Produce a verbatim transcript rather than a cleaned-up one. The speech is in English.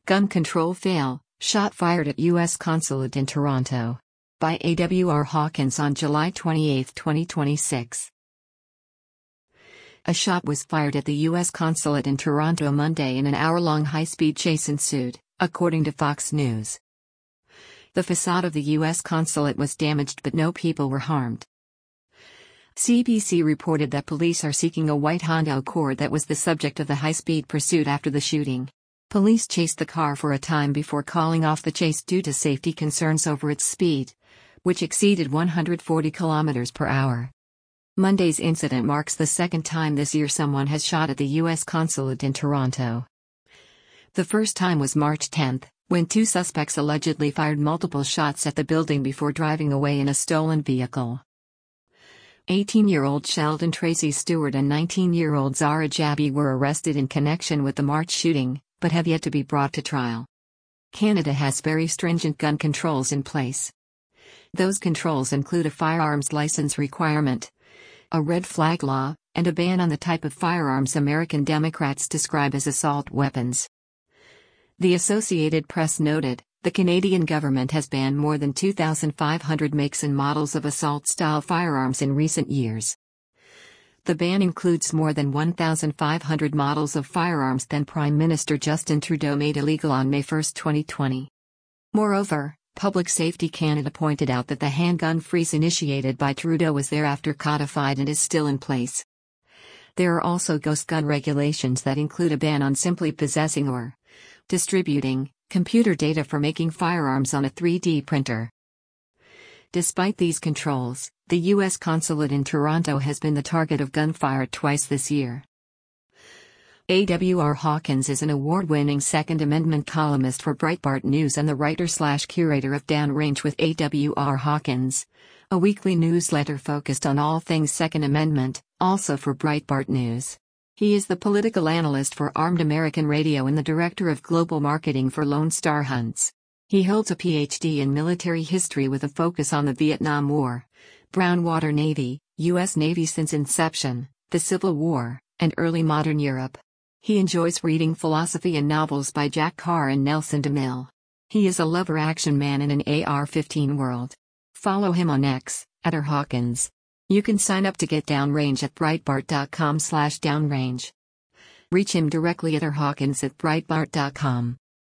Gun control fail, shot fired at U S consulate in Toronto. By A W R Hawkins on July twenty-eighth, twenty twenty-six. A shot was fired at the U S consulate in Toronto Monday and an hour-long high-speed chase ensued, according to Fox News. The facade of the U S consulate was damaged but no people were harmed. C B C reported that police are seeking a white Honda Accord that was the subject of the high-speed pursuit after the shooting. Police chased the car for a time before calling off the chase due to safety concerns over its speed, which exceeded one hundred forty kilometers per hour. Monday's incident marks the second time this year someone has shot at the U S consulate in Toronto. The first time was March tenth, when two suspects allegedly fired multiple shots at the building before driving away in a stolen vehicle. eighteen-year-old Sheldon Tracy Stewart and nineteen-year-old Zara Jabi were arrested in connection with the March shooting, but have yet to be brought to trial. Canada has very stringent gun controls in place. Those controls include a firearms license requirement, a red flag law, and a ban on the type of firearms American Democrats describe as assault weapons. The Associated Press noted, the Canadian government has banned more than two thousand five hundred makes and models of assault-style firearms in recent years. The ban includes more than one thousand five hundred models of firearms than Prime Minister Justin Trudeau made illegal on May first, twenty twenty. Moreover, Public Safety Canada pointed out that the handgun freeze initiated by Trudeau was thereafter codified and is still in place. There are also ghost gun regulations that include a ban on simply possessing or distributing computer data for making firearms on a three D printer. Despite these controls, the U S consulate in Toronto has been the target of gunfire twice this year. A W R Hawkins is an award-winning Second Amendment columnist for Breitbart News and the writer-slash-curator of Downrange with A W R Hawkins, a weekly newsletter focused on all things Second Amendment, also for Breitbart News. He is the political analyst for Armed American Radio and the director of global marketing for Lone Star Hunts. He holds a P H D in military history with a focus on the Vietnam War, Brown Water Navy, U S Navy since inception, the Civil War, and early modern Europe. He enjoys reading philosophy and novels by Jack Carr and Nelson DeMille. He is a lover action man in an A R fifteen world. Follow him on X, at R Hawkins. You can sign up to get Downrange at breitbart dot com slash downrange. Reach him directly at R Hawkins at breitbart dot com.